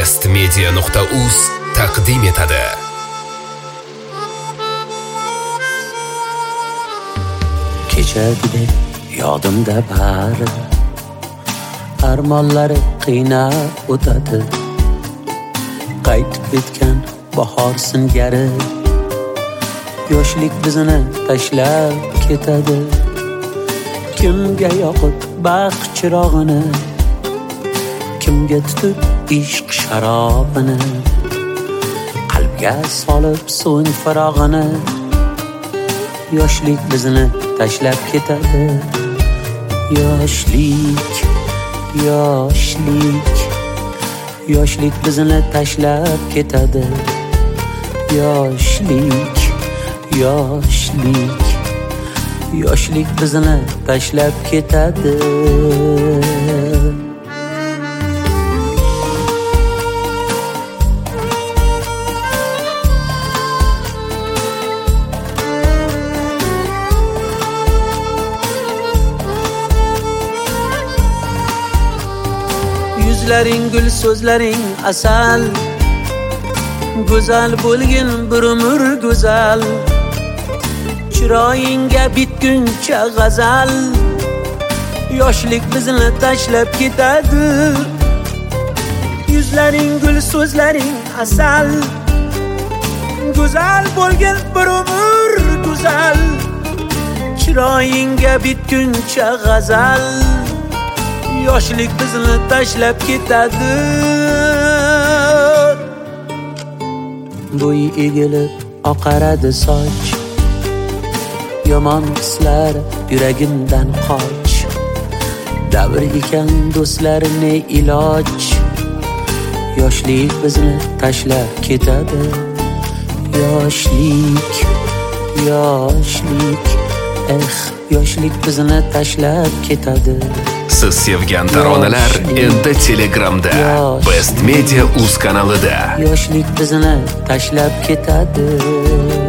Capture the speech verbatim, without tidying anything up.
best media nuqta uz taqdim etadi. Kechagidek yodimda bari, armonlari qiynab o'tadi. Qaytib ketgan bahor singari, yoshlik bizni tashlab ketadi. Kimga yoqib baxt chirog'ini, kimga tutib ishq sharobini, qalbga solib so'ng farog'ini. Yoshlik bizni tashlab ketadi. Yoshlik, yoshlik, yoshlik bizni tashlab ketadi. Yoshlik, yoshlik, yoshlik bizni tashlab ketadi. Yuzlaring gul, so'zlaring asal, go'zal bo'lgin bir umr go'zal. Chiroyingga bitguncha g'azal, yoshlik bizni tashlab ketadi. Yuzlaring gul, so'zlaring asal, go'zal bo'lgin bir umr go'zal. Chiroyingga bitguncha g'azal, yoshlik bizni tashlab ketadi. Bo'y egilib oqaradi soch, yomon hislar yuragimdan qoch. Davr ekan do'stlar ne iloj, yoshlik bizni tashlab ketadi. Yoshlik, yoshlik, eh, yoshlik bizni tashlab ketadi. Siz sevgan taronalar endi Telegramda, Best Media uz kanalida. Yoshlik bizni tashlab ketadi.